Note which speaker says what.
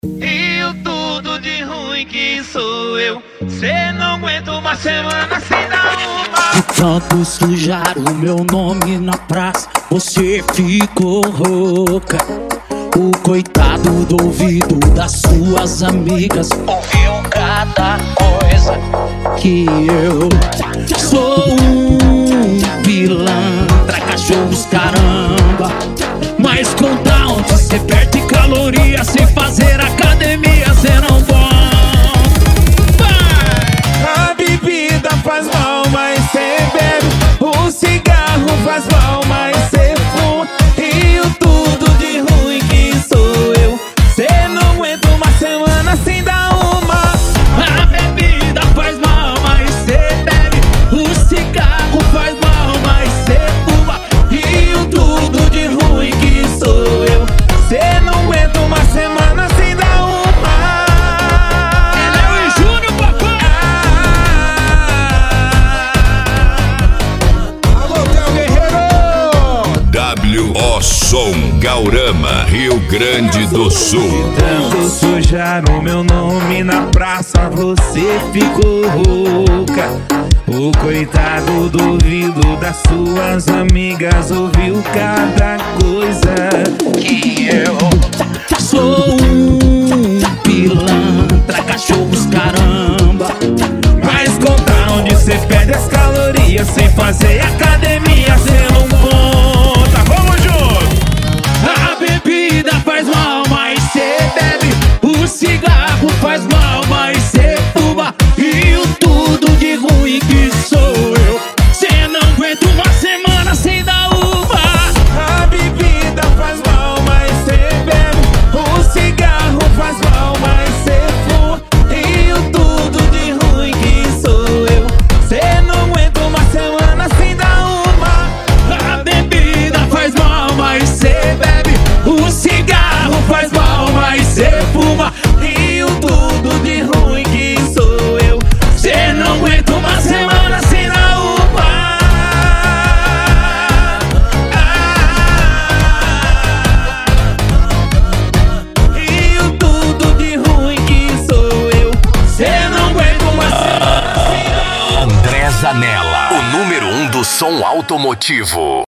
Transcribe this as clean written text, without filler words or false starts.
Speaker 1: E o tudo de ruim que sou eu. Cê não aguenta uma semana sem dar uma.
Speaker 2: De tanto sujar o meu nome na praça, você ficou rouca. O coitado do ouvido das suas amigas ouviu cada coisa. Que eu sou um pilantra, cachorros caramba. Mas conta onde cê perde caloria sem fazer academia, cê não volta.
Speaker 3: A bebida faz mal, mas cê bebe. O cigarro faz mal, mas cê fuma. E o tudo de ruim que sou eu. Cê não aguenta uma semana sem dar uma.
Speaker 2: A bebida faz mal, mas cê bebe. O cigarro faz mal, mas cê fuma.
Speaker 3: E o tudo de ruim que sou eu. Cê não aguenta uma semana sem dar uma.
Speaker 2: Léo e Júnior, papai!
Speaker 3: Alô, Léo Guerreiro!
Speaker 4: W.O. Som Gaurama, Rio Grande do Sul.
Speaker 3: Tanto sujar o meu nome na praça, você ficou rouca. O coitado do ouvido das suas amigas ouviu cada coisa.
Speaker 2: Que eu sou um pilantra, cachorros caramba.
Speaker 3: Mas conta onde cê perde as calorias sem fazer academia, cê não conta. Vamos junto!
Speaker 2: A bebida faz mal, mas cê bebe. O cigarro faz mal, mas cê fuma. E o tudo de ruim que sou eu. Cê não aguenta uma semana sem dar uma.
Speaker 3: A bebida faz mal, mas cê bebe. O cigarro faz mal, mas cê fuma. E o tudo de ruim que sou eu. Cê não aguenta uma semana sem dar uma.
Speaker 2: A bebida faz mal, mas cê bebe. O cigarro faz mal, mas cê fuma.
Speaker 3: E o tudo de ruim que sou eu.
Speaker 2: Cê não aguenta uma semana sem dar uma.
Speaker 3: E o tudo de ruim que sou eu. Cê não aguenta uma semana sem dar uma.
Speaker 4: André Zanella, o número 1 do som automotivo.